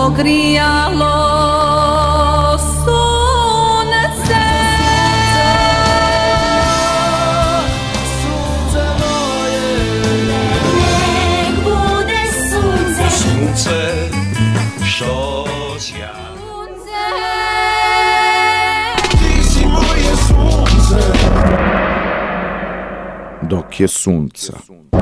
ogrijalo sunce. Sunce moje, nek bude sunce, sunce što sja. Ti si moje sunce. Dok je sunca.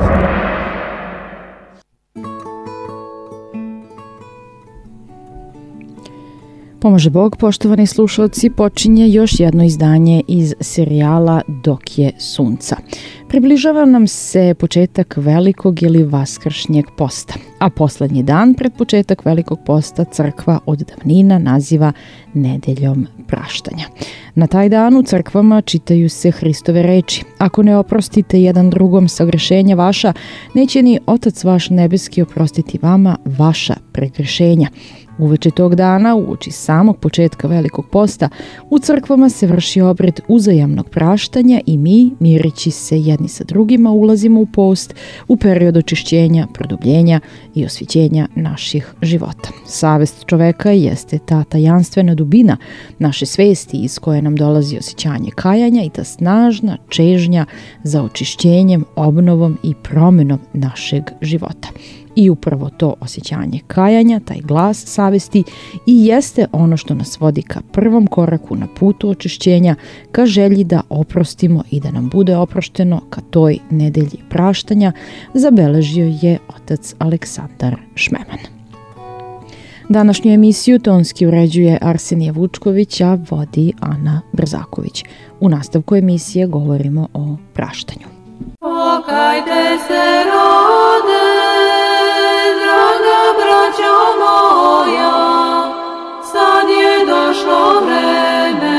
Pomože Bog, poštovani slušalci, počinje još jedno izdanje iz serijala Dok je sunca. Približava nam se početak velikog ili vaskršnjeg posta, a poslednji dan pred početak velikog posta crkva od davnina naziva Nedeljom praštanja. Na taj dan u crkvama čitaju se Hristove reči: ako ne oprostite jedan drugom sagrešenja vaša, neće ni Otac vaš nebeski oprostiti vama vaša pregrešenja. Uveče tog dana, uoči samog početka velikog posta, u crkvama se vrši obred uzajamnog praštanja i mi, mirići se jedni sa drugima, ulazimo u post u period očišćenja, produbljenja i osvjećenja naših života. Savest čoveka jeste ta tajanstvena dubina naše svesti iz koje nam dolazi osjećanje kajanja i ta snažna čežnja za očišćenjem, obnovom i promenom našeg života. I upravo to osjećanje kajanja, taj glas savesti i jeste ono što nas vodi ka prvom koraku na putu očišćenja, ka želji da oprostimo i da nam bude oprošteno, ka toj nedelji praštanja, zabeležio je otac Aleksandar Šmeman. Današnju emisiju tonski uređuje Arsenije Vučković, a vodi Ana Brzaković. U nastavku emisije govorimo o praštanju. Pokajte se, rode, draga braćo moja, sad je došlo vreme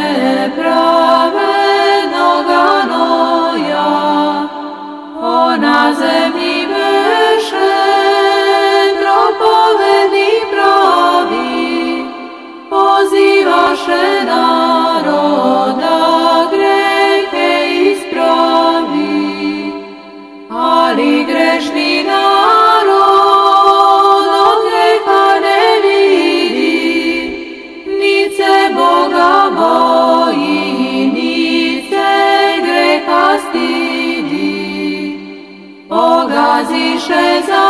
pravednoga noja. Na zemlji beše propovednik pravi, pozivaše naroda grehe ispravi. Ali grešni narod od greha ne vidi, nic se Boga boji, nic se greha stidi. Pogaziše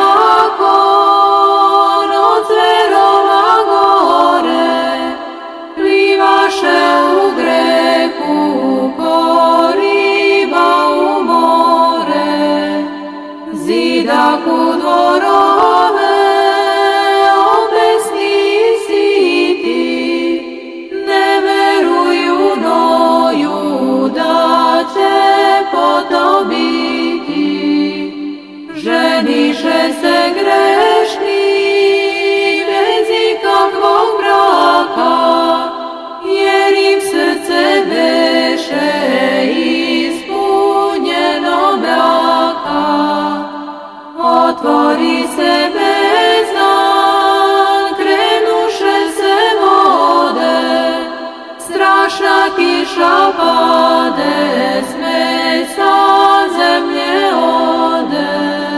zakon od zverova gore, plivaše u grehu ko riba u more. Zidaku dvorove obesni siti, ne veruju noju da će potobiti. Ženiše se grešni bez ikakvog braka, jer im srce beše ispunjeno mraka. Otvori se bezdan, krenuše se vode, strašna kiša pade, smet sa zemlje ode.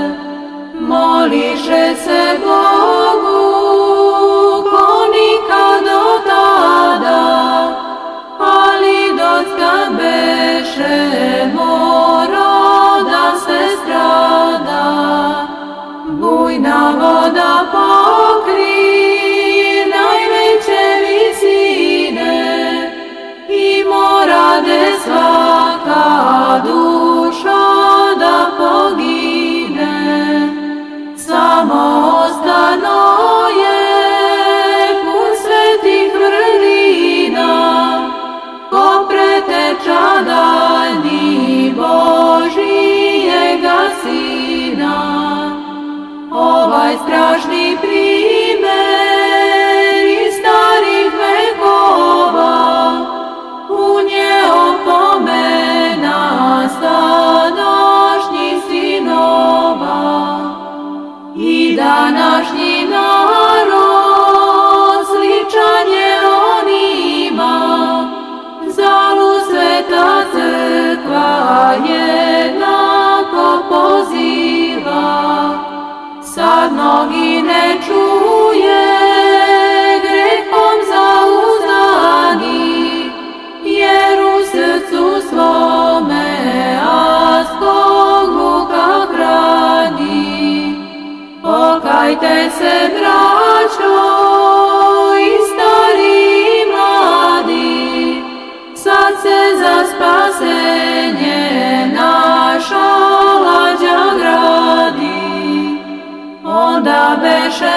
Moliše se Bogu ko nikad do tada, ali dockan beše mora da se strada. Bujna voda pokri najveće visine i morade svaka duša da pogine. Samo ostano je pun svetih vrlina, ko preteča daljni Božijega Sina. Ovaj strašni primer iz starih vekova, pun je opomena sadašnjih sinova. I današnji narod sličan je onima, zalu sveta crkva jednako poziva. Sad mnogi ne čuju Pokajte se, braćo, i stari i mladi, sad se za spasenje naša lađa gradi. Onda beše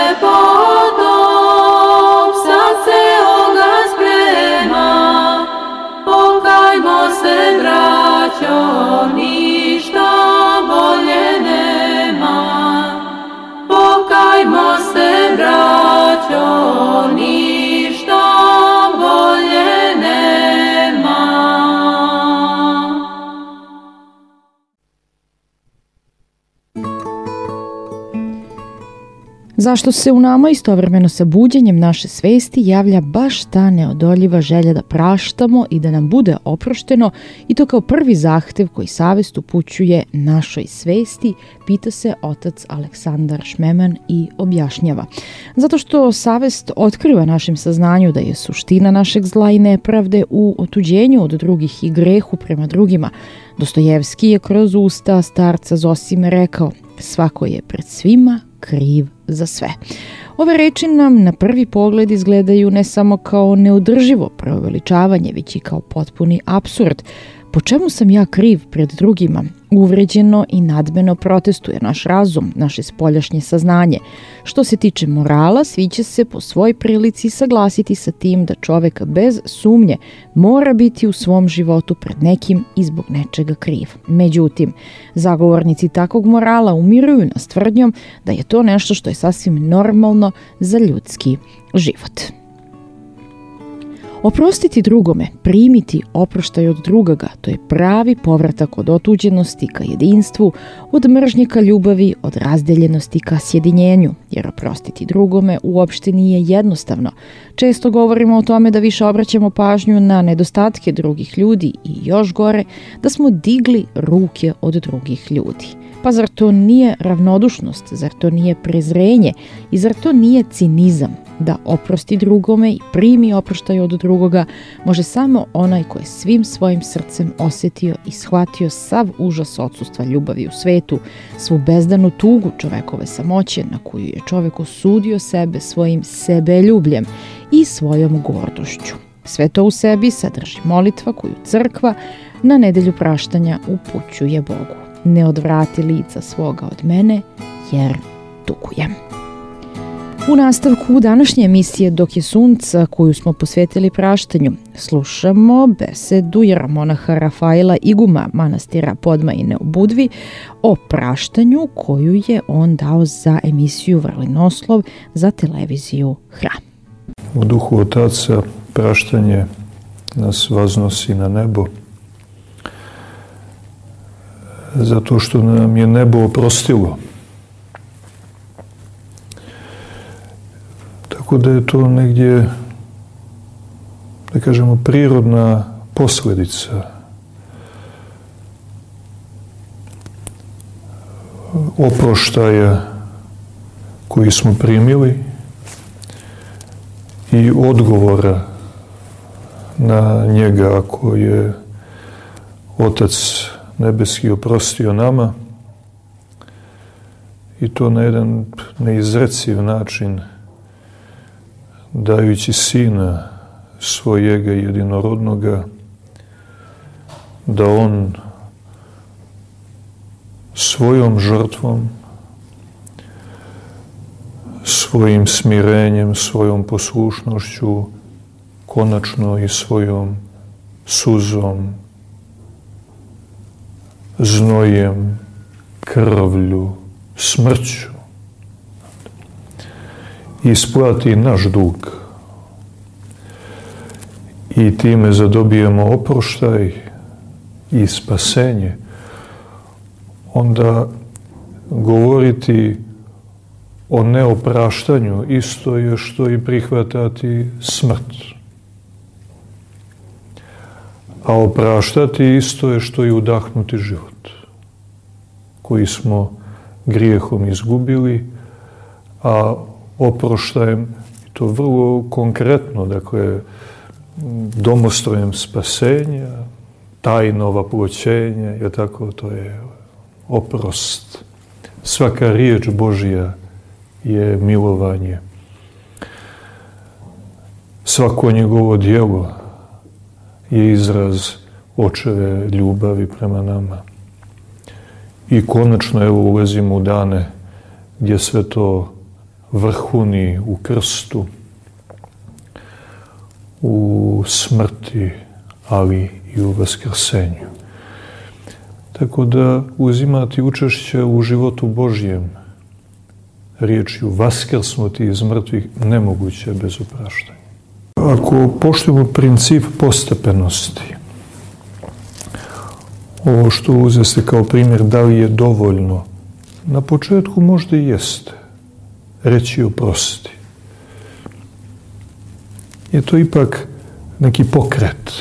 potop, sad se oga sprema, pokajmo se, braćo, ništa bolje nema. Pokajmo se, braćo, ništa bolje nema. Zašto se u nama istovremeno sa buđenjem naše svesti javlja baš ta neodoljiva želja da praštamo i da nam bude oprošteno, i to kao prvi zahtev koji savest upućuje našoj svesti, pita se otac Aleksandar Šmeman i objašnjava. Zato što savest otkriva našem saznanju da je suština našeg zla i nepravde u otuđenju od drugih i grehu prema drugima. Dostojevski je kroz usta starca Zosime rekao: svako je pred svima kriv za sve. Ove reči nam na prvi pogled izgledaju ne samo kao neodrživo preuveličavanje, već i kao potpuni apsurd. Po čemu sam ja kriv pred drugima? Uvređeno i nadmeno protestuje naš razum, naše spoljašnje saznanje. Što se tiče morala, svi će se po svoj prilici saglasiti sa tim da čovek bez sumnje mora biti u svom životu pred nekim i zbog nečega kriv. Međutim, zagovornici takvog morala umiruju nas tvrdnjom da je to nešto što je sasvim normalno za ljudski život. Oprostiti drugome, primiti oproštaj od drugoga, to je pravi povratak od otuđenosti ka jedinstvu, od mržnje ka ljubavi, od razdeljenosti ka sjedinjenju, jer oprostiti drugome uopšte nije jednostavno. Često govorimo o tome da više obraćamo pažnju na nedostatke drugih ljudi i još gore, da smo digli ruke od drugih ljudi. Pa zar to nije ravnodušnost, zar to nije prezrenje i zar to nije cinizam? Da oprosti drugome i primi oproštaj od drugoga može samo onaj ko je svim svojim srcem osjetio i shvatio sav užas odsustva ljubavi u svetu, svu bezdanu tugu čovekove samoće na koju je čovek osudio sebe svojim sebeljubljem i svojom gordošću. Sve to u sebi sadrži molitva koju crkva na nedelju praštanja upućuje Bogu. Ne odvrati lica svoga od mene, jer tugujem. U nastavku današnje emisije Dok je sunca, koju smo posvetili praštanju, slušamo besedu jeromonaha Rafaela Iguma manastira Podmajine u Budvi o praštanju koju je on dao za emisiju Vrlinoslov za televiziju Hram. U duhu Otaca praštanje nas vaznosi na nebo, zato što nam je nebo oprostilo. Tako da je to negdje, da kažemo, prirodna posljedica oproštaja koji smo primili i odgovora na njega ako je Otac nebeski oprostio nama, i to na jedan neizreciv način, dajući Sina svojega jedinorodnoga, da on svojom žrtvom, svojim smirenjem, svojom poslušnošću, konačno i svojom suzom, znojem, krvlju, smrću isplati naš dug i time zadobijemo oproštaj i spasenje, onda govoriti o neopraštanju isto je što i prihvatati smrt. A opraštati isto je što i udahnuti život, koji smo grijehom izgubili, a oproštajem, to vrlo konkretno, dakle, domostrojem spasenja, tajno vaploćenje, je tako, to je oprost. Svaka riječ Božja je milovanje. Svako njegovo djelo je izraz očeve ljubavi prema nama. I konačno, evo, ulazimo u dane gdje sve to vrhuni u krstu, u smrti, ali i u vaskrsenju. Tako da uzimati učešće u životu Božjem, riječju vaskrsnuti iz mrtvih, nemoguće je bez opraštanja. Ako poštujemo princip postepenosti, ovo što uzeste kao primjer, da li je dovoljno, na početku možda i jeste reći oprosti. Je to ipak neki pokret,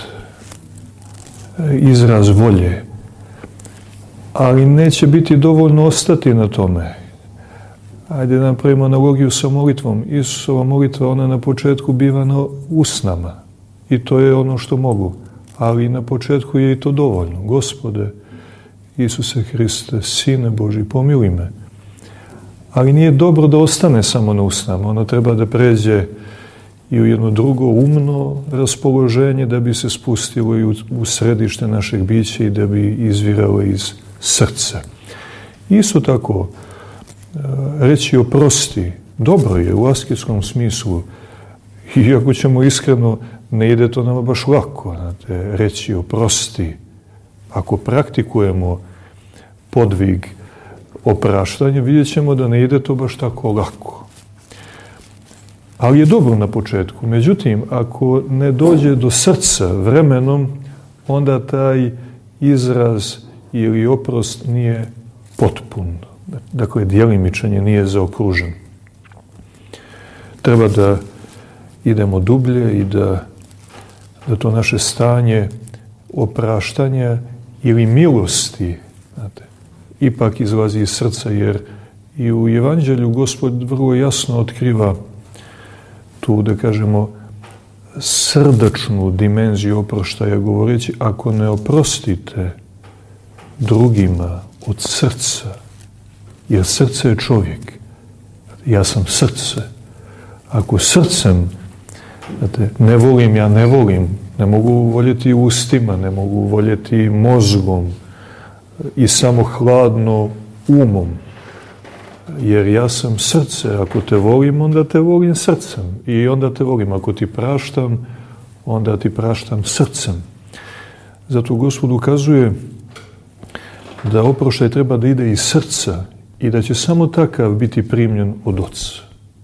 izraz volje, ali neće biti dovoljno ostati na tome. Ajde da napravimo analogiju sa molitvom. Isusova molitva, ona na početku biva na usnama i to je ono što mogu. Ali na početku je i to dovoljno. Gospode, Isuse Hriste, Sine Božji, pomiluj me. Ali nije dobro da ostane samo na usnama. Ono treba da pređe i u jedno drugo umno raspoloženje, da bi se spustilo i u središte našeg bića i da bi izviralo iz srca. Isto tako, reći oprosti, dobro je u asketskom smislu. Iako ćemo iskreno, ne ide to nama baš lako. Znate, reći oprosti. Ako praktikujemo podvig opraštanja, vidjet ćemo da ne ide to baš tako lako. Ali je dobro na početku. Međutim, ako ne dođe do srca vremenom, onda taj izraz ili oprost nije potpun. Dakle, djelimičan je, nije zaokružen. Treba da idemo dublje i da to naše stanje opraštanja ili milosti, znate, ipak izlazi iz srca, jer i u Evanđelju Gospod vrlo jasno otkriva tu, da kažemo, srdačnu dimenziju oproštaja, govoreći, ako ne oprostite drugima od srca, jer srce je čovjek, ja sam srce. Ako srcem, znate, ne volim, ja ne volim, ne mogu voljeti ustima, ne mogu voljeti mozgom i samo hladno umom, jer ja sam srce. Ako te volim, onda te volim srcem i onda te volim. Ako ti praštam, onda ti praštam srcem. Zato Gospod ukazuje da oproštaj treba da ide iz srca i da će samo takav biti primljen od Oca.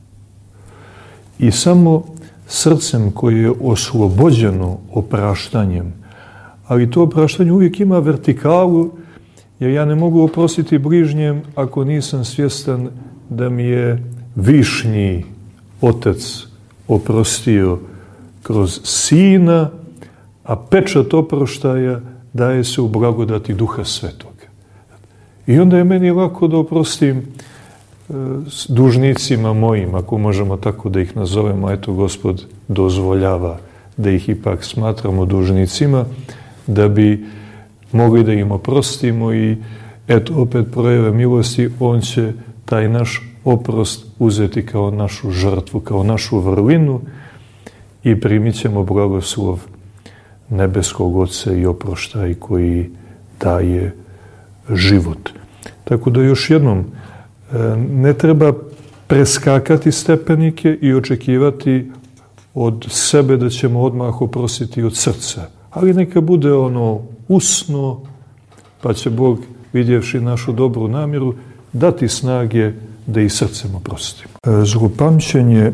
I samo srcem koje je oslobođeno opraštanjem, ali to opraštanje uvijek ima vertikalu, jer ja ne mogu oprostiti bližnjem ako nisam svjestan da mi je višnji Otac oprostio kroz Sina, a pečat oproštaja daje se u blagodati Duha Svetoga. I onda je meni lako da oprostim dužnicima mojim, ako možemo tako da ih nazovemo. Eto, Gospod dozvoljava da ih ipak smatramo dužnicima, da bi mogli da im oprostimo i eto, opet projeve milosti, on će taj naš oprost uzeti kao našu žrtvu, kao našu vrlinu i primit ćemo blagoslov nebeskog Oca i oproštaj koji daje život. Tako da još jednom, ne treba preskakati stepenike i očekivati od sebe da ćemo odmah oprostiti od srca. Ali neka bude ono usno, pa će Bog, vidjevši našu dobru namjeru, dati snage da i srcem oprostimo. Zlopamćenje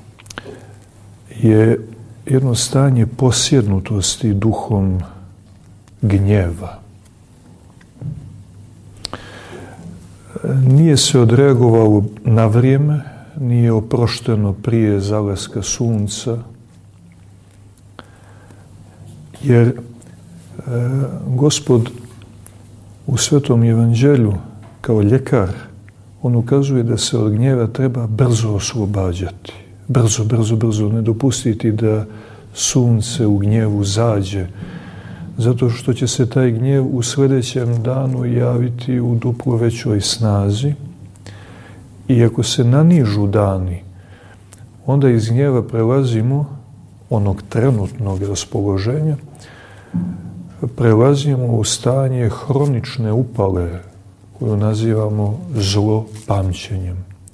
je jedno stanje posjednutosti duhom gnjeva. Nije se odreagovalo na vrijeme, nije oprošteno prije zalaska sunca, jer Gospod u Svetom Evanđelju kao ljekar, on ukazuje da se od gnjeva treba brzo oslobađati. Brzo, ne dopustiti da sunce u gnjevu zađe, zato što će se taj gnjev u sljedećem danu javiti u duplo većoj snazi I ako se nanižu dani, onda iz gnjeva prelazimo, onog trenutnog raspoloženja, prelazimo u stanje hronične upale, koju nazivamo zlopamćenjem.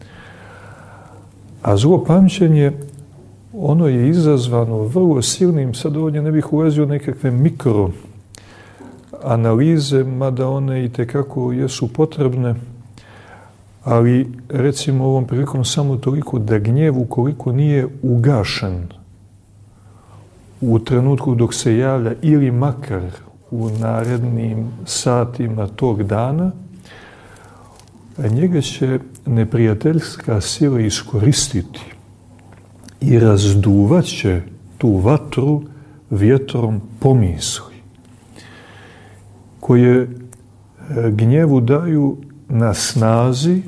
A zlopamćenje, ono je izazvano vrlo silnim, sad ovdje ne bih ulazio u nekakve mikroanalize, mada one i tekako jesu potrebne, ali recimo ovom prilikom samo toliko da gnjev, ukoliko nije ugašen u trenutku dok se javlja ili makar u narednim satima tog dana, njega će neprijateljska sila iskoristiti i razduvat će tu vatru vjetrom pomisli, koje gnjevu daju na snazi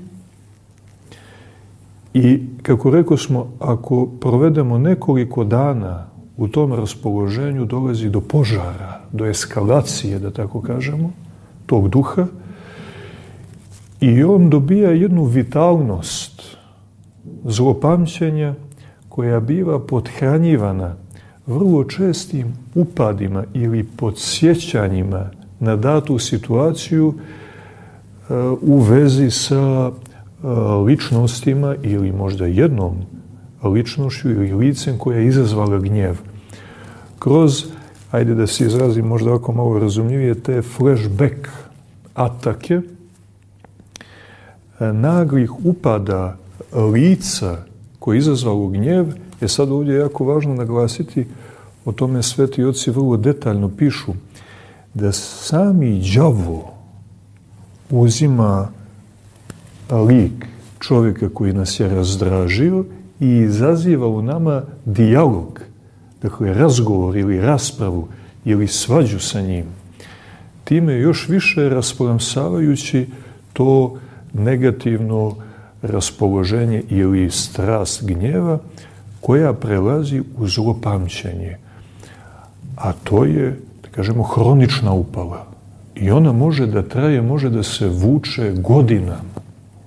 i, kako rekosmo, ako provedemo nekoliko dana u tom raspoloženju, dolazi do požara, do eskalacije, da tako kažemo, tog duha, i on dobija jednu vitalnost zlopamćenja koja biva pothranjivana vrlo čestim upadima ili podsjećanjima na datu situaciju u vezi sa ličnostima ili možda jednom ličnošću ili licem koja je izazvala gnjev. Kroz, ajde da se izrazim možda ovako malo razumljivije, te flashback atake, naglih upada lica koje je izazvalo gnjev, je sad ovdje jako važno naglasiti, o tome sveti oci vrlo detaljno pišu, da sami đavo uzima lik čovjeka koji nas je razdražio i izaziva u nama dijalog, dakle razgovor ili raspravu ili svađu sa njim. Time još više rasplamsavajući to negativno raspoloženje ili strast gnjeva koja prelazi u zlopamćenje. A to je, da kažemo, hronična upala. I ona može da traje, može da se vuče godinama.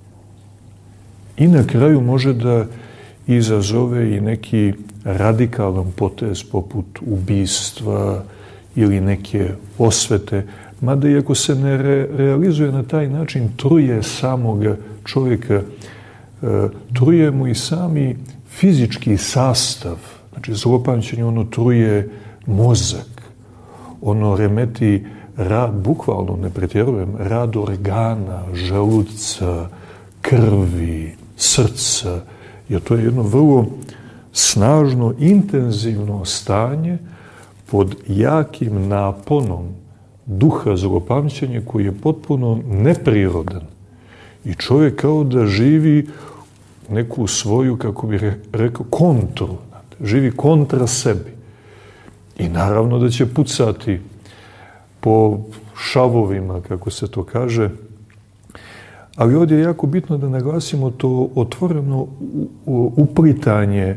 I na kraju može da izazove i neki radikalan potez poput ubistva ili neke osvete, mada i ako se ne realizuje na taj način, truje samog čovjeka, truje mu i sami fizički sastav. Znači, zlopamćenje, ono truje mozak, ono remeti rad, bukvalno, ne pretjerujem, rad organa, želuca, krvi, srca, jer to je jedno vrlo snažno, intenzivno stanje pod jakim naponom duha zlopamćenja koji je potpuno neprirodan. I čovjek kao da živi neku svoju, kako bih rekao, kontru, živi kontra sebi. I naravno da će pucati po šavovima, kako se to kaže. Ali ovdje je jako bitno da naglasimo to otvoreno uplitanje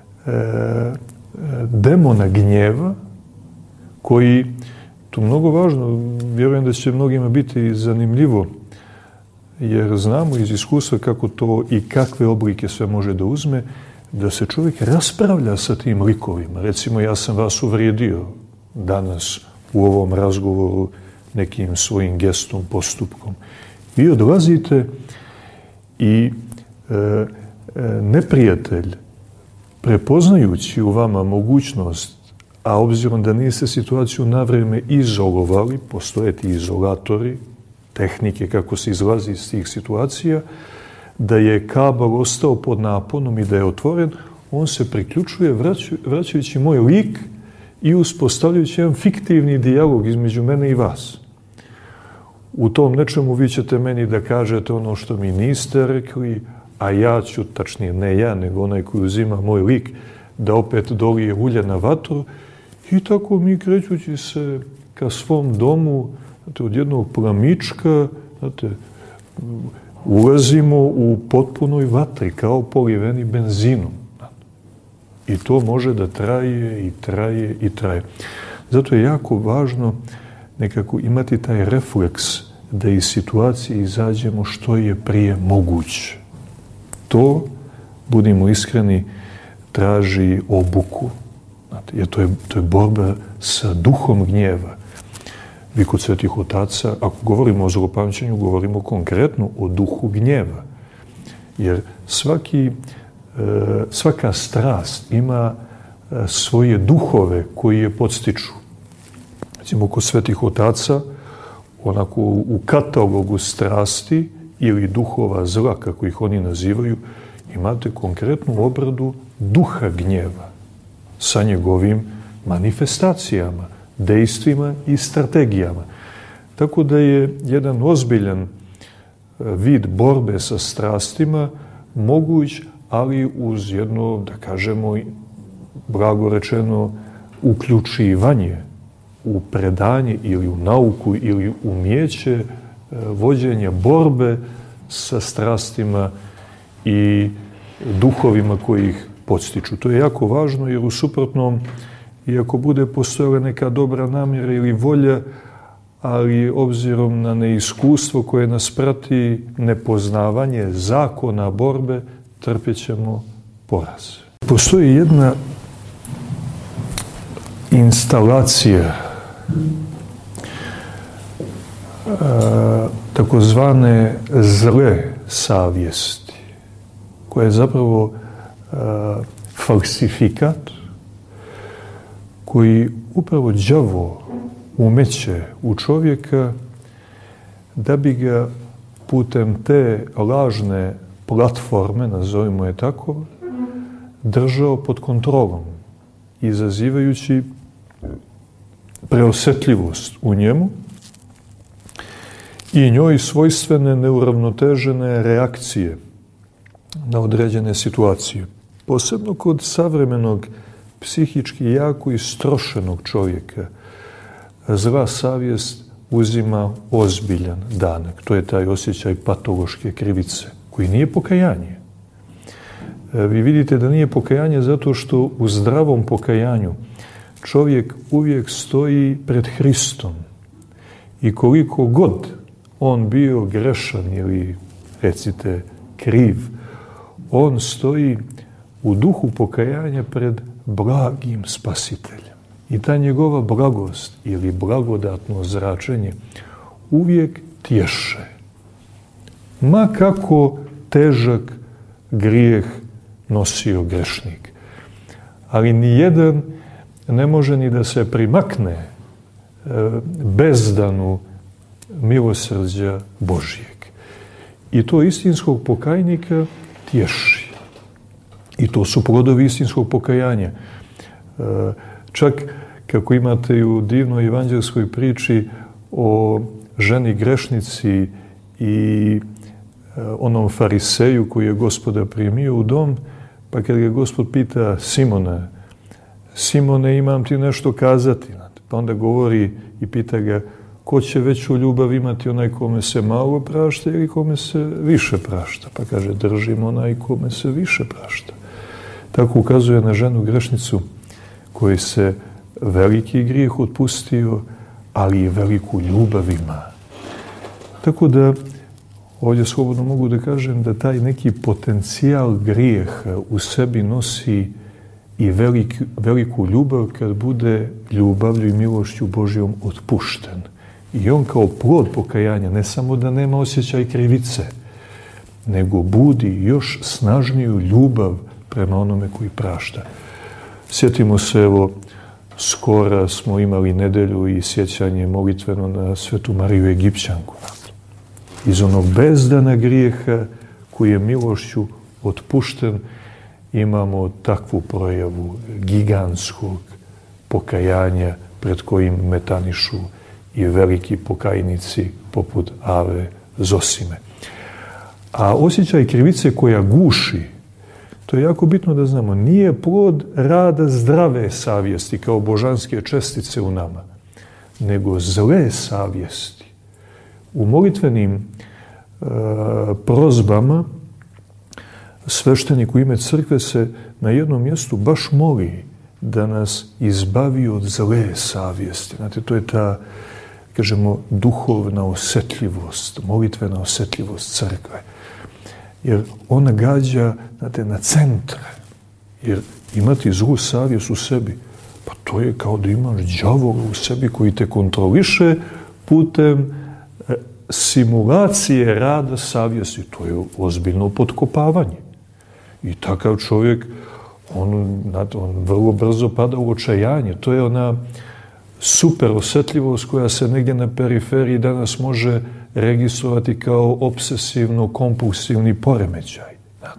demona gnjeva, koji, tu mnogo važno, vjerujem da će mnogima biti zanimljivo, jer znamo iz iskustva kako to i kakve oblike sve može da uzme, da se čovjek raspravlja sa tim likovima. Recimo, ja sam vas uvrijedio danas u ovom razgovoru nekim svojim gestom, postupkom. Vi odlazite i neprijatelj, prepoznajući u vama mogućnost, a obzirom da niste situaciju na vrijeme izolovali, postoje ti izolatori, tehnike kako se izlazi iz tih situacija, da je kabel ostao pod naponom i da je otvoren, on se priključuje vraćajući moj lik i uspostavljajući jedan fiktivni dijalog između mene i vas. U tom nečemu vi ćete meni da kažete ono što mi niste rekli, a ja ću, tačnije ne ja, nego onaj koji uzima moj lik, da opet dolije ulje na vatru. I tako mi, krećući se ka svom domu, znate, od jednog plamička, znate, ulazimo u potpunoj vatri, kao poliveni benzinom. I to može da traje i traje i traje. Zato je jako važno nekako imati taj refleks da iz situacije izađemo što je prije moguće. to, budimo iskreni, traži obuku. Znate, jer to je borba sa duhom gnjeva. Vi kod svetih otaca, ako govorimo o zlopamćenju, govorimo konkretno o duhu gnjeva. Jer svaka strast ima svoje duhove koji je podstiču. Recimo, kod svetih otaca, onako u katalogu strasti ili duhova zla, kako ih oni nazivaju, imate konkretnu obradu duha gnjeva sa njegovim manifestacijama, dejstvima i strategijama. Tako da je jedan ozbiljan vid borbe sa strastima moguć, ali uz jedno, da kažemo, blago rečeno, uključivanje u predanje ili u nauku ili umijeće vođenja borbe sa strastima i duhovima koji ih podstiču. To je jako važno, jer u suprotnom, iako bude postojala neka dobra namjera ili volja, ali obzirom na neiskustvo koje nas prati, nepoznavanje zakona borbe, trpjećemo poraz. Postoji jedna instalacija takozvane zle savjesti, koja je zapravo falsifikat koji upravo đavo umeće u čovjeka da bi ga putem te lažne platforme, nazovimo je tako, držao pod kontrolom, izazivajući preosjetljivost u njemu i njoj svojstvene neuravnotežene reakcije na određene situacije. Posebno kod savremenog, psihički jako istrošenog čovjeka, zla savjest uzima ozbiljan danak. To je taj osjećaj patološke krivice, koji nije pokajanje. Vi vidite da nije pokajanje zato što u zdravom pokajanju čovjek uvijek stoji pred Hristom. I koliko god on bio grešan ili, recite, kriv, on stoji u duhu pokajanja pred blagim Spasiteljem. I ta njegova blagost ili blagodatno zračenje uvijek tješe. Ma kako težak grijeh nosio grešnik. Ali nijedan ne može ni da se primakne bezdanu milosrđa Božijeg. I to istinskog pokajnika tješi. I to su plodovi istinskog pokajanja. Čak kako imate i u divnoj evanđelskoj priči o ženi grešnici i onom fariseju koji je Gospoda primio u dom, pa kad ga Gospod pita Simone, imam ti nešto kazati. Pa onda govori i pita ga, ko će veću ljubav imati, onaj kome se malo prašta ili kome se više prašta? Pa kaže, držim onaj kome se više prašta. Tako ukazuje na ženu grešnicu koji se veliki grijeh otpustio, ali i veliku ljubav ima. Tako da ovdje slobodno mogu da kažem da taj neki potencijal grijeha u sebi nosi i veliku ljubav kad bude ljubavlju i milošću Božjom otpušten. I on kao plod pokajanja ne samo da nema osjećaj krivice, nego budi još snažniju ljubav prema onome koji prašta. Sjetimo se, evo, skoro smo imali nedelju i sjećanje molitveno na Svetu Mariju Egipćanku. Iz onog bezdana grijeha koji je milošću otpušten, imamo takvu projavu gigantskog pokajanja pred kojim metanišu i veliki pokajnici poput Ave Zosime. A osjećaj krivice koja guši, to je jako bitno da znamo, nije plod rada zdrave savjesti kao božanske čestice u nama, nego zle savjesti. U molitvenim prozbama sveštenik u ime crkve se na jednom mjestu baš moli da nas izbavi od zle savjesti. Znate, to je ta, kažemo, duhovna osjetljivost, molitvena osjetljivost crkve. jer ona gađa, znate, na centre. Jer imati zlu savjest u sebi, pa to je kao da imaš đavola u sebi koji te kontroliše putem simulacije rada savjesti. To je ozbiljno potkopavanje. I takav čovjek, on vrlo brzo pada u očajanje. To je ona super osjetljivost koja se negdje na periferiji danas može registrovati kao obsesivno-kompulsivni poremećaj.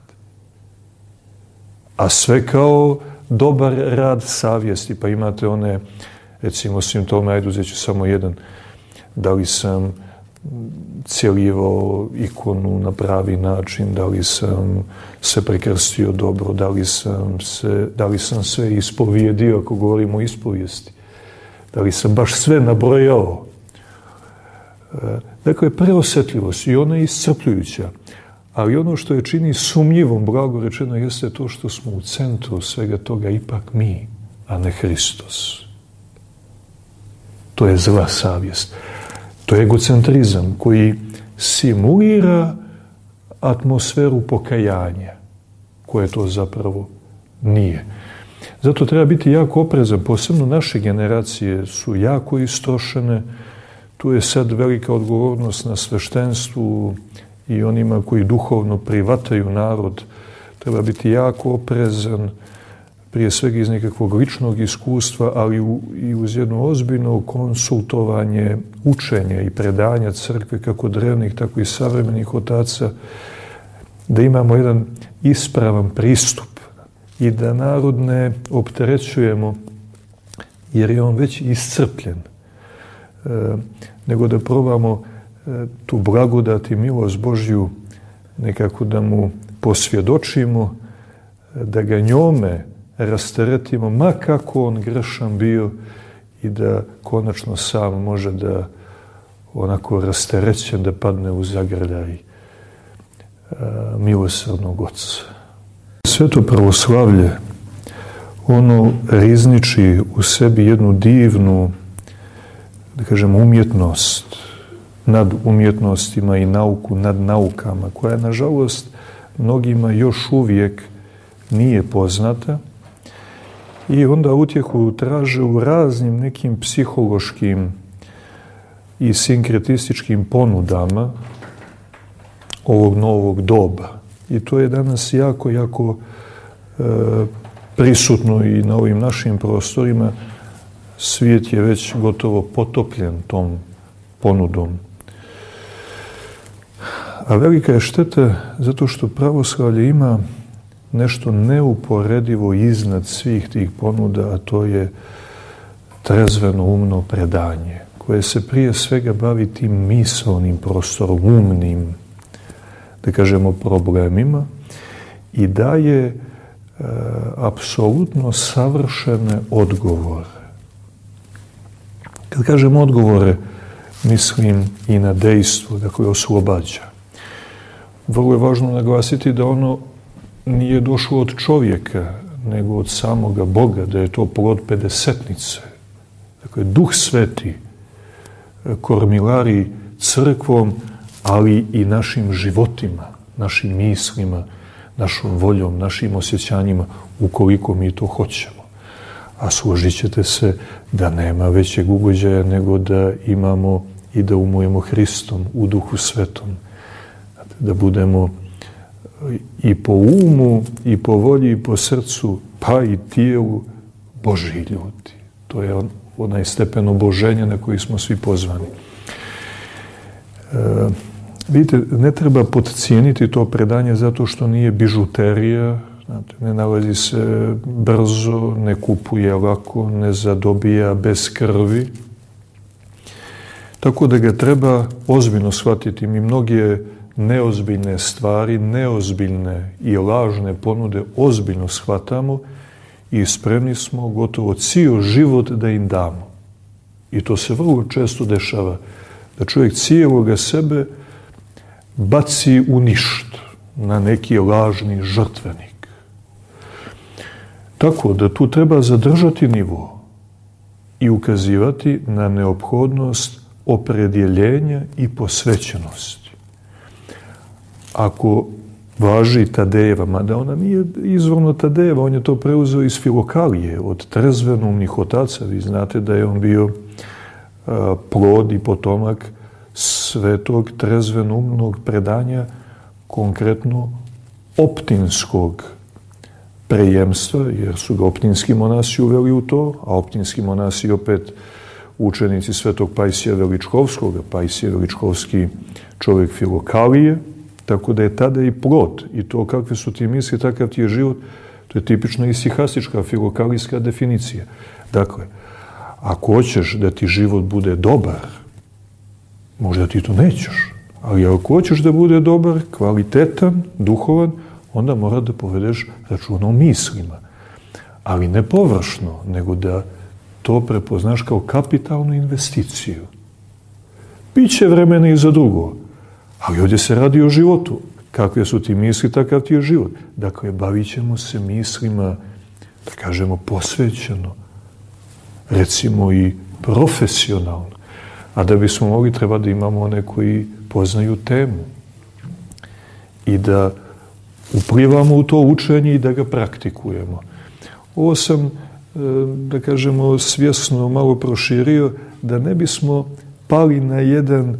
A sve kao dobar rad savjesti. Pa imate one, recimo, simptome, ajde uzet ću samo jedan. Da li sam cijelivao ikonu na pravi način, da li sam se prekrstio dobro, da li sam sve ispovjedio, ako govorimo o ispovijesti, da li sam baš sve nabrojao. Dakle, preosjetljivost i ona je iscrpljujuća. Ali ono što je čini sumnjivom, blago rečeno, jeste to što smo u centru svega toga ipak mi, a ne Hristos. To je zla savjest. To je egocentrizam koji simulira atmosferu pokajanja, koje to zapravo nije. Zato treba biti jako oprezan. Posebno naše generacije su jako istrošene. Tu je sad velika odgovornost na sveštenstvu i onima koji duhovno privataju narod. Treba biti jako oprezan, prije svega iz nekakvog ličnog iskustva, ali i uz jedno ozbiljno konsultovanje, učenja i predanja crkve, kako drevnih, tako i savremenih otaca, da imamo jedan ispravan pristup i da narod ne opterećujemo, jer je on već iscrpljen, nego da probamo tu blagodat i milost Božju nekako da mu posvjedočimo, da ga njome rasteretimo, ma kako on grešan bio, i da konačno sam može da onako rasterećen da padne u zagrljaj milosrdnog Oca. Sveto pravoslavlje, ono rizniči u sebi jednu divnu, da kažem, umjetnost nad umjetnostima i nauku nad naukama, koja, nažalost, mnogima još uvijek nije poznata, i onda utjehu traže u raznim nekim psihološkim i sinkretističkim ponudama ovog novog doba. I to je danas jako, jako prisutno i na ovim našim prostorima. Svijet je već gotovo potopljen tom ponudom. A velika je šteta zato što pravoslavlje ima nešto neuporedivo iznad svih tih ponuda, a to je trezveno umno predanje, koje se prije svega bavi tim misaonim prostorom, umnim, da kažemo, problemima, i daje apsolutno savršene odgovore. Kad kažem odgovore, mislim i na dejstvo, dakle oslobađa. Vrlo je važno naglasiti da ono nije došlo od čovjeka, nego od samoga Boga, da je to plod pedesetnice. Dakle, Duh Sveti kormilari crkvom, ali i našim životima, našim mislima, našom voljom, našim osjećanjima, ukoliko mi to hoćemo. A složit ćete se da nema većeg ugođaja nego da imamo i da umujemo Hristom u Duhu Svetom. Da budemo i po umu, i po volji, i po srcu, pa i tijelu Božji ljudi. To je onaj stepen oboženja na koji smo svi pozvani. Vidite, ne treba podcijeniti to predanje zato što nije bižuterija, znate, ne nalazi se brzo, ne kupuje lako, ne zadobija bez krvi. Tako da ga treba ozbiljno shvatiti. Mi mnoge neozbiljne stvari, neozbiljne i lažne ponude ozbiljno shvatamo i spremni smo gotovo cijel život da im damo. I to se vrlo često dešava, da čovjek cijeloga sebe baci u ništa, na neki lažni žrtvenik. Tako da tu treba zadržati nivo i ukazivati na neophodnost opredjeljenja i posvećenosti. Ako važi Tadejeva, mada ona nije izvorno Tadejeva, on je to preuzeo iz Filokalije, od trezvenumnih otaca. Vi znate da je on bio plod i potomak svetog trezvenumnog predanja, konkretno optinskog prejemstva, jer su ga optinski monasi uveli u to, a optinski monasi opet učenici svetog Pajsija Veličkovskog, Pajsije Veličkovski čovjek Filokalije, tako da je tada i plod. I to kakve su ti misli, takav ti je život, to je tipično isihastička filokalijska definicija. Dakle, ako hoćeš da ti život bude dobar, možda ti to nećeš, ali ako hoćeš da bude dobar, kvalitetan, duhovan, onda mora da povedeš računa o mislima. Ali ne površno, nego da to prepoznaš kao kapitalnu investiciju. Biće vremena i za drugo, ali ovdje se radi o životu. Kakve su ti misli, takav ti je život. Dakle, bavit ćemo se mislima, da kažemo, posvećeno, recimo i profesionalno. A da bismo mogli, treba da imamo one koji poznaju temu i da uplivamo u to učenje i da ga praktikujemo. Ovo sam, da kažemo, svjesno malo proširio, da ne bismo pali na jedan,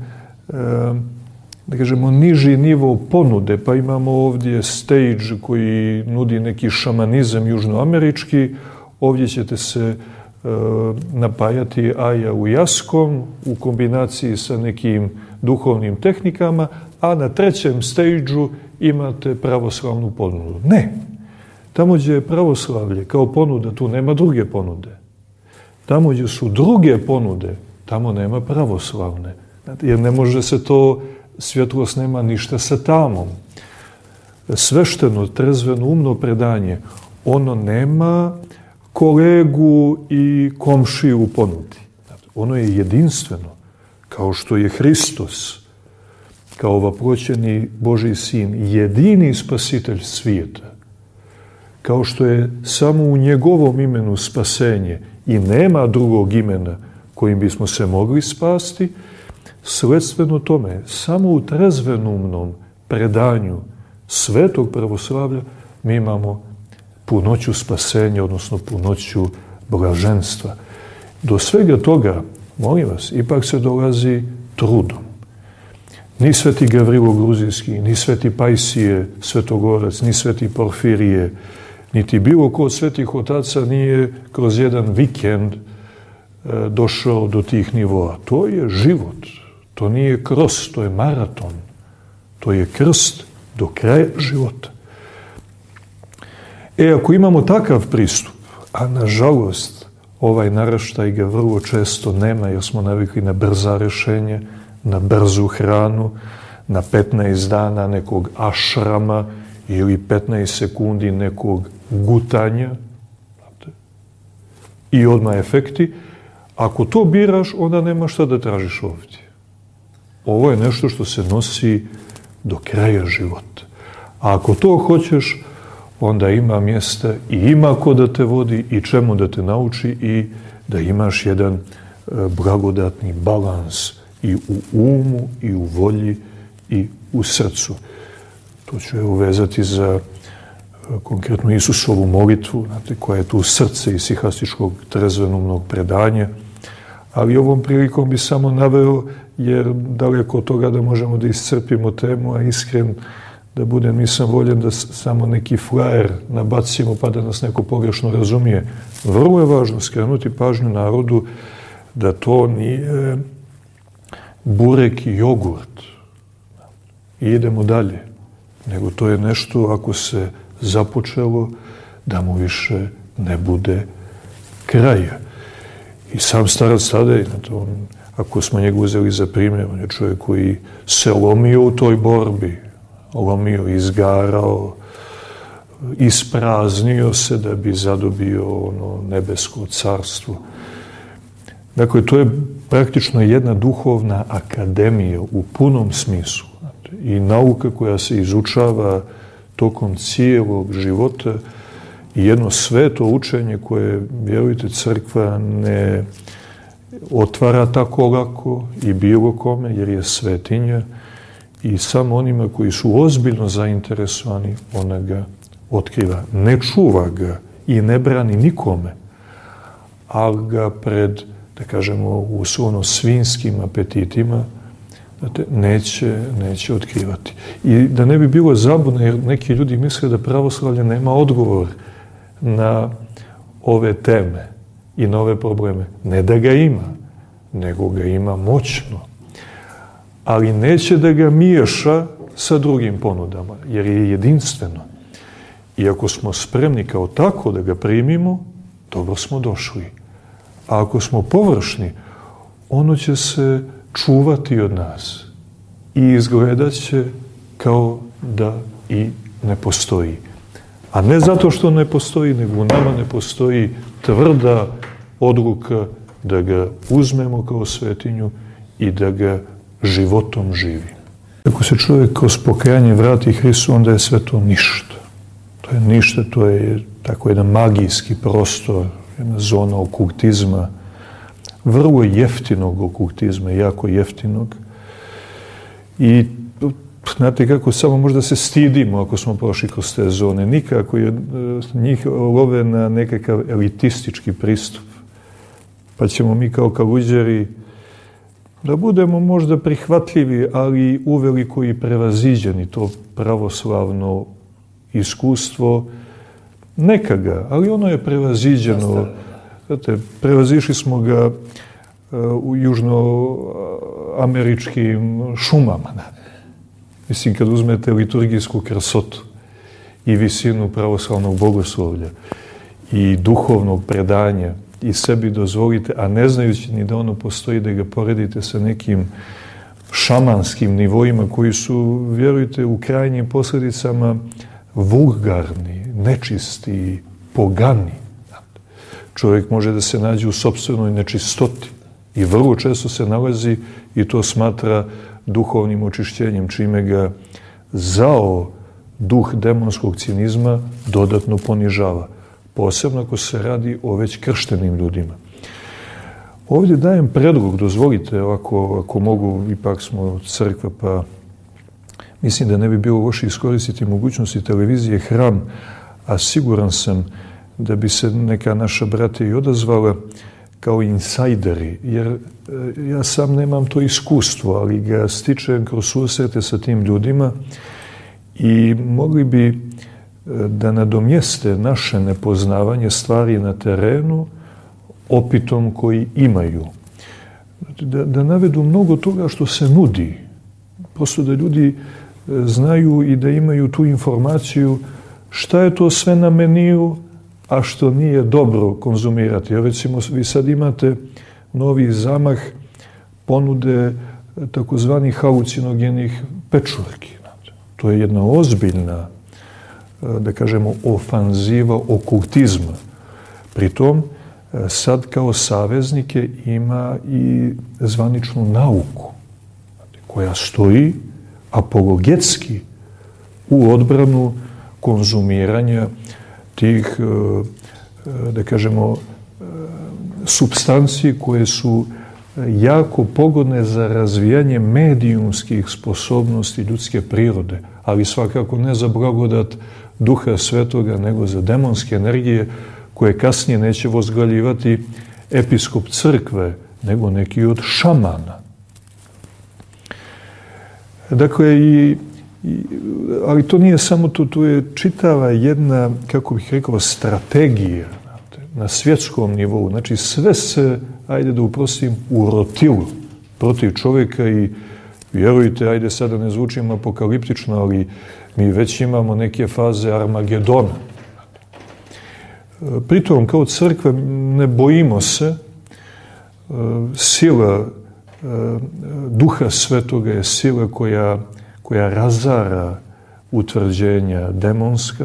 da kažemo, niži nivo ponude, pa imamo ovdje stage koji nudi neki šamanizam južnoamerički, ovdje ćete se napajati ajahujaskom u kombinaciji sa nekim duhovnim tehnikama, a na trećem stage-u imate pravoslavnu ponudu. Ne. Tamo gdje je pravoslavlje kao ponuda, tu nema druge ponude. Tamo gdje su druge ponude, tamo nema pravoslavne. Jer ne može se to, svjetlost nema ništa sa tamom. Svešteno, trezveno, umno predanje, ono nema kolegu i komšiju u ponudi. Ono je jedinstveno, kao što je Hristos, kao vaproćeni Božji sin, jedini spasitelj svijeta. Kao što je samo u njegovom imenu spasenje i nema drugog imena kojim bismo se mogli spasti, sledstveno tome, samo u trezvenumnom predanju svetog pravoslavlja mi imamo punoću spasenja, odnosno punoću blaženstva. Do svega toga, molim vas, ipak se dolazi trudom. Ni sveti Gavrilo Gruzijski, ni sveti Pajsije Svetogorac, ni sveti Porfirije, niti bilo ko od svetih otaca nije kroz jedan vikend došao do tih nivoa. To je život, to nije kroz, to je maraton, to je krst do kraja života. Ako imamo takav pristup, a nažalost ovaj naraštaj ga vrlo često nema, jer smo navikli na brza rešenja, na brzu hranu, na 15 dana nekog ašrama ili 15 sekundi nekog gutanja i odmah efekti. Ako to biraš, onda nema šta da tražiš ovdje. Ovo je nešto što se nosi do kraja života. A ako to hoćeš, onda ima mjesta i ima ko da te vodi i čemu da te nauči i da imaš jedan blagodatni balans i u umu, i u volji, i u srcu. To ću uvezati za konkretno Isusovu molitvu, znate, koja je tu srce isihastičkog trezvenumnog predanja, ali ovom prilikom bi samo naveo, jer daleko od toga da možemo da iscrpimo temu, a iskren da budem, nisam voljen da samo neki flajer nabacimo pa da nas neko pogrešno razumije. Vrlo je važno skrenuti pažnju narodu da to nije burek i jogurt. I idemo dalje. Nego to je nešto, ako se započelo, da mu više ne bude kraja. I sam starac Tadej, ako smo njega uzeli za primjer, on je čovjek koji se lomio u toj borbi, lomio, izgarao, ispraznio se da bi zadobio ono nebesko carstvo. Dakle, to je praktično jedna duhovna akademija u punom smislu. I nauka koja se izučava tokom cijelog života i jedno sveto učenje koje, vjerujte, crkva ne otvara tako lako i bilo kome, jer je svetinja i samo onima koji su ozbiljno zainteresovani ona ga otkriva. Ne čuva ga i ne brani nikome, ali ga pred, da kažemo, uslovno svinskim apetitima neće otkrivati. I da ne bi bilo zabune, jer neki ljudi misle da pravoslavlje nema odgovor na ove teme i na ove probleme. Ne da ga ima, nego ga ima moćno. Ali neće da ga miješa sa drugim ponudama, jer je jedinstveno. I ako smo spremni kao tako da ga primimo, dobro smo došli. A ako smo površni, ono će se čuvati od nas i izgledat će kao da i ne postoji. A ne zato što ne postoji, nego u nama ne postoji tvrda odluka da ga uzmemo kao svetinju i da ga životom živi. Ako se čovjek kroz pokajanje vrati Hristu, onda je sve to ništa. To je ništa, to je tako jedan magijski prostor, jedna zona okultizma, vrlo jeftinog okultizma, jako jeftinog. I znate kako, samo možda se stidimo ako smo prošli kroz te zone. Nikako njih love na nekakav elitistički pristup. Pa ćemo mi kao kaluđeri da budemo možda prihvatljivi, ali uveliko i prevaziđeni, to pravoslavno iskustvo. Neka ga, ali ono je prevaziđeno. Znate, prevazišli smo ga u južnoameričkim šumama. Mislim, kad uzmete liturgijsku krasotu i visinu pravoslavnog bogoslovlja i duhovnog predanja i sebi dozvolite, a ne znajući ni da ono postoji, da ga poredite sa nekim šamanskim nivoima koji su, vjerujte, u krajnjim posljedicama vulgarni, nečisti, pogani. Čovjek može da se nađe u sopstvenoj nečistoti i vrlo često se nalazi i to smatra duhovnim očišćenjem, čime ga zao duh demonskog cinizma dodatno ponižava. Posebno ako se radi o već krštenim ljudima. Ovdje dajem predlog, dozvolite, ako mogu, ipak smo crkva, pa mislim da ne bi bilo loše iskoristiti mogućnosti televizije Hram, a siguran sam da bi se neka naša brata i odazvala kao insajderi, jer ja sam nemam to iskustvo, ali ga stičem kroz susrete sa tim ljudima i mogli bi da nadomjeste naše nepoznavanje stvari na terenu opitom koji imaju. Da navedu mnogo toga što se nudi. Prosto da ljudi znaju i da imaju tu informaciju šta je to sve na meniju, a što nije dobro konzumirati. Ja, recimo, vi sad imate novi zamah ponude takozvanih halucinogenih pečurki. To je jedna ozbiljna, da kažemo, ofanziva okultizma. Pritom, sad kao saveznike ima i zvaničnu nauku, koja stoji apologetski u odbranu konzumiranja tih, da kažemo, supstanci koje su jako pogodne za razvijanje medijumskih sposobnosti ljudske prirode, ali svakako ne za blagodat Duha Svetoga, nego za demonske energije koje kasnije neće vozgaljivati episkop crkve, nego neki od šamana. Dakle, ali to nije samo to, tu je čitava jedna, kako bih rekao, strategija na svjetskom nivou. Znači, sve se, ajde da uprostim, urotilo protiv čovjeka i vjerujte, ajde sada ne zvučim apokaliptično, ali mi već imamo neke faze Armagedona. Pritom, kao crkva, ne bojimo se. Sila Duha Svetoga je sila koja razara utvrđenja demonska,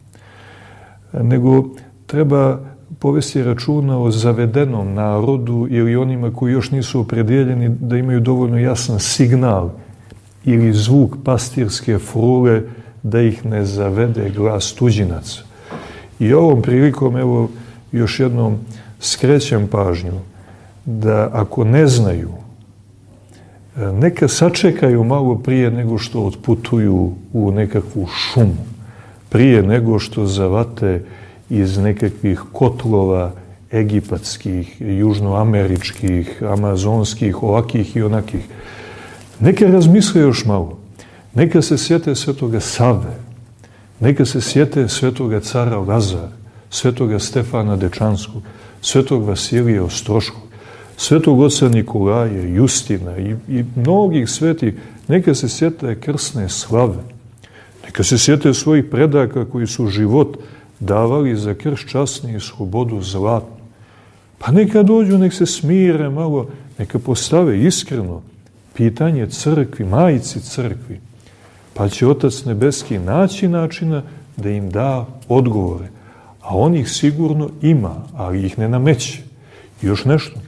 nego treba povesti računa o zavedenom narodu ili onima koji još nisu opredijeljeni da imaju dovoljno jasan signal ili zvuk pastirske frule da ih ne zavede glas tuđinaca. I ovom prilikom, evo, još jednom skrećem pažnju da ako ne znaju neka sačekaju malo prije nego što otputuju u nekakvu šumu, prije nego što zavate iz nekakvih kotlova egipatskih, južnoameričkih, amazonskih, ovakih i onakih. Neka razmisle još malo. Neka se sjete svetoga Save, neka se sjete svetoga cara Lazara, svetoga Stefana Dečanskog, svetog Vasilija Ostroškog, svetog oca Nikolaja, Justina i mnogih svetih. Neka se sjete krsne slave. Neka se sjete svojih predaka koji su život davali za krst časni i slobodu zlatnu. Pa neka dođu, nek se smire malo, neka postave iskreno pitanje crkvi, majici crkvi. Pa će Otac Nebeski naći načina da im da odgovore. A on ih sigurno ima, ali ih ne nameće. I još nešto.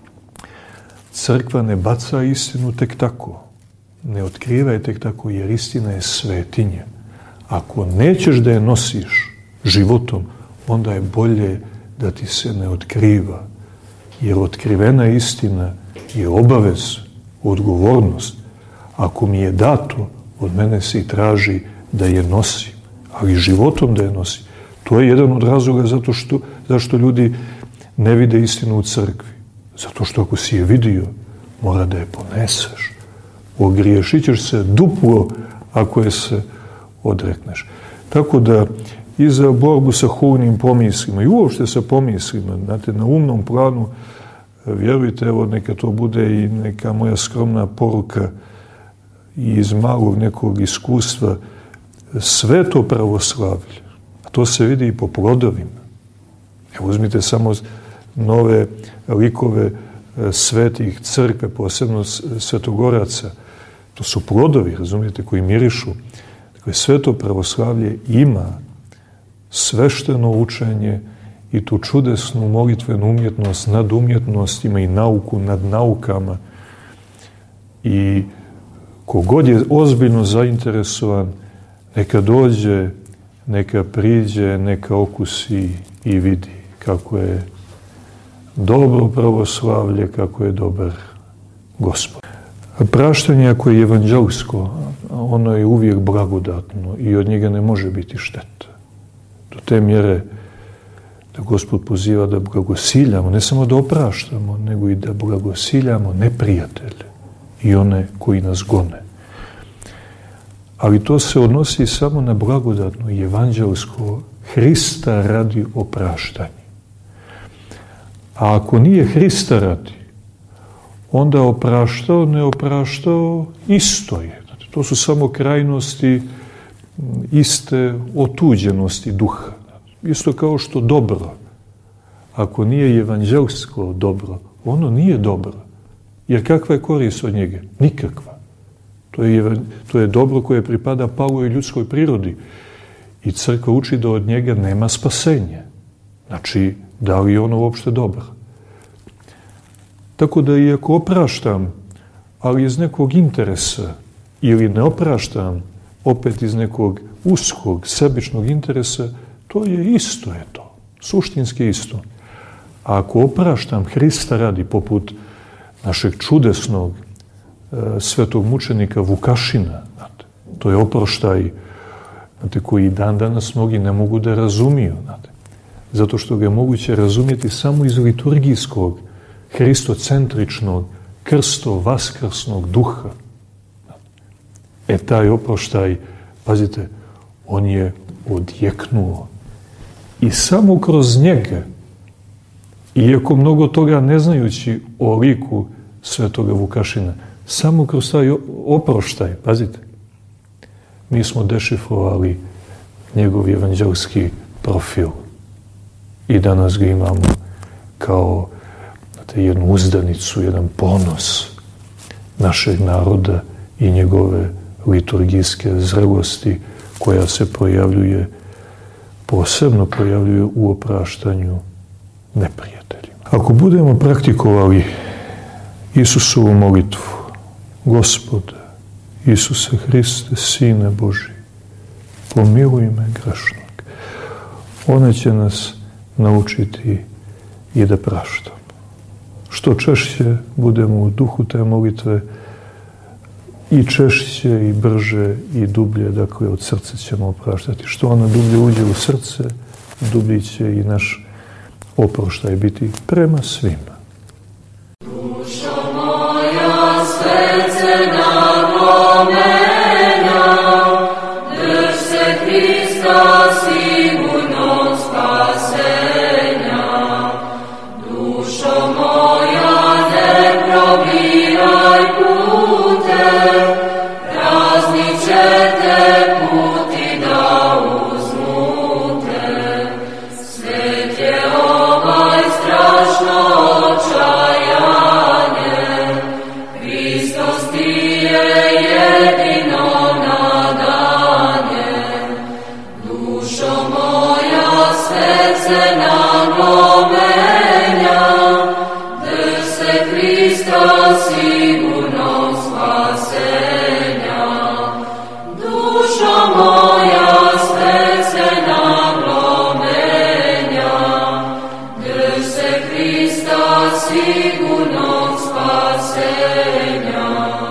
Crkva ne baca istinu tek tako. Ne otkriva je tek tako, jer istina je svetinja. Ako nećeš da je nosiš životom, onda je bolje da ti se ne otkriva. Jer otkrivena istina je obavez, odgovornost. Ako mi je dato, od mene se i traži da je nosim, ali životom da je nosim. To je jedan od razloga zašto ljudi ne vide istinu u crkvi. Zato što ako si je vidio, mora da je poneseš. Ogriješit ćeš se duplo ako je se odrekneš. Tako da i za borbu sa hulnim pomislima i uopšte sa pomislima, znate, na umnom planu, vjerujte, evo, neka to bude i neka moja skromna poruka i iz malog nekog iskustva, sve to pravoslavlje, a to se vidi i po plodovima. Evo, uzmite samo nove likove svetih crkve, posebno svetogoraca. To su plodovi, razumijete, koji mirišu. Dakle, sve to pravoslavlje ima svešteno učenje i tu čudesnu molitvenu umjetnost nad umjetnostima i nauku nad naukama. I kogod je ozbiljno zainteresovan, neka dođe, neka priđe, neka okusi i vidi kako je dobro pravoslavlje, kako je dobar Gospod. Praštanje, ako je evanđelsko, ono je uvijek blagodatno i od njega ne može biti šteta. Do te mjere da Gospod poziva da blagosiljamo, ne samo da opraštamo, nego i da blagosiljamo neprijatelje i one koji nas gone. Ali to se odnosi samo na blagodatno i evanđelsko Hrista radi opraštanje. A ako nije Hrista radi, onda opraštao, ne opraštao, isto je. To su samo krajnosti iste otuđenosti duha. Isto kao što dobro, ako nije evanđelsko dobro, ono nije dobro. Jer kakva je korist od njega? Nikakva. To je dobro koje pripada paloj ljudskoj prirodi. I crkva uči da od njega nema spasenja. Znači, da li je ono uopšte dobro? Tako da i ako opraštam, ali iz nekog interesa, ili ne opraštam, opet iz nekog uskog, sebičnog interesa, to je isto, je to. Suštinski isto. A ako opraštam Hrista radi, poput našeg čudesnog svetog mučenika Vukašina, znate, to je oproštaj, znate, koji dan danas mnogi ne mogu da razumiju, znate, zato što ga je moguće razumjeti samo iz liturgijskog, hristocentričnog, krsto-vaskrsnog duha. Taj oproštaj, pazite, on je odjeknuo. I samo kroz njega, iako mnogo toga ne znajući o liku svetoga Vukašina, samo kroz taj oproštaj, pazite, mi smo dešifrovali njegov evanđelski profil. I danas ga imamo kao, znate, jednu uzdanicu, jedan ponos našeg naroda i njegove liturgijske zrelosti koja se projavljuje, posebno projavljuje u opraštanju neprijateljima. Ako budemo praktikovali Isusovu molitvu, Gospode, Isuse Hriste, Sine Božji, pomiluj me grešnog, ona će nas naučiti i da praštamo. Što češće budemo u duhu te molitve, i češće, i brže, i dublje, dakle, od srca ćemo opraštati. Što ono dublje uđe u srce, dublji će i naš oproštaj biti prema svima. Dušo moja, srce naglomena, drž se Hrista sigurnog spasenja. Dušo moja, ne probiraj pute, praznit će te puti da uzmute. Svet je ovaj strašno očajanje, Hristos ti je jedino nadanje. Dušo moja, srce naglomenja, drž se Hrista sigurnog spasenja. Dušo moja, srce naglomenja, drž se Hrista sigurnog spasenja.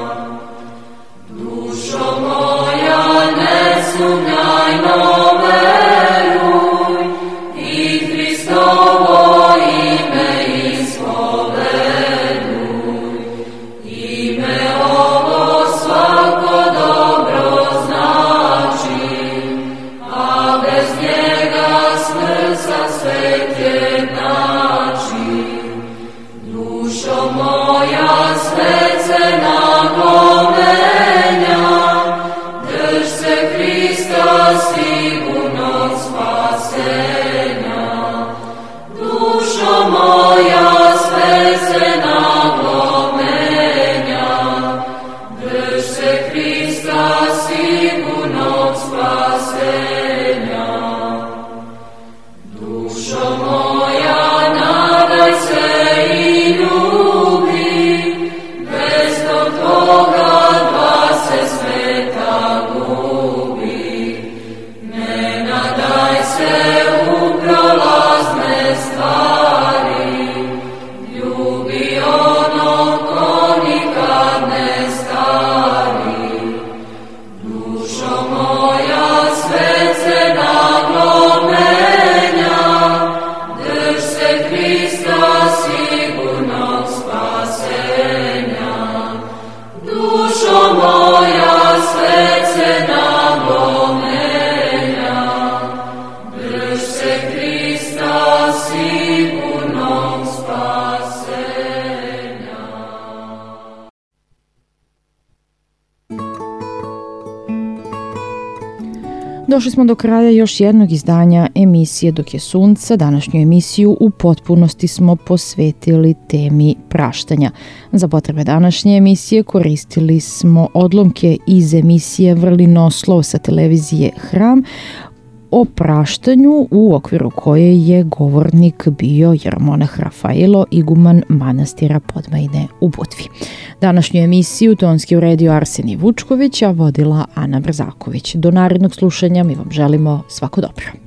Dušo moja, ne sumnjaj, no veruj, i Hristovo ime ispoveduj. Ime ovo svako dobro znači, a bez njega smrt sa svet jednači. Dušo moja, srce naglomenja, drž se Hrista sigurnog spasenja. Dušo moja, srce naglomenja, drž se Hrista sigurnog spasenja. Dušo moja, nadaj se i ljubi, bez tog Tvoga dva se sveta gubi. Ne nadaj se u prolazne stvari, ljubi ono ko nikad ne stari. Dušo moja, srce naglomenja, drž se Hrista sigurnog spasenja. Dušo moja, srce naglomenja, drž se Hrista sigurnog spasenja. Došli smo do kraja još jednog izdanja emisije Dok je sunce. Današnju emisiju u potpunosti smo posvetili temi praštanja. Za potrebe današnje emisije koristili smo odlomke iz emisije Vrlino slov sa televizije Hram o praštanju, u okviru koje je govornik bio jermonah Rafailo, iguman manastira Podmajne u Budvi. Današnju emisiju tonski uredio Arsenij Vučković, a vodila Ana Brzaković. Do narednog slušanja mi vam želimo svako dobro.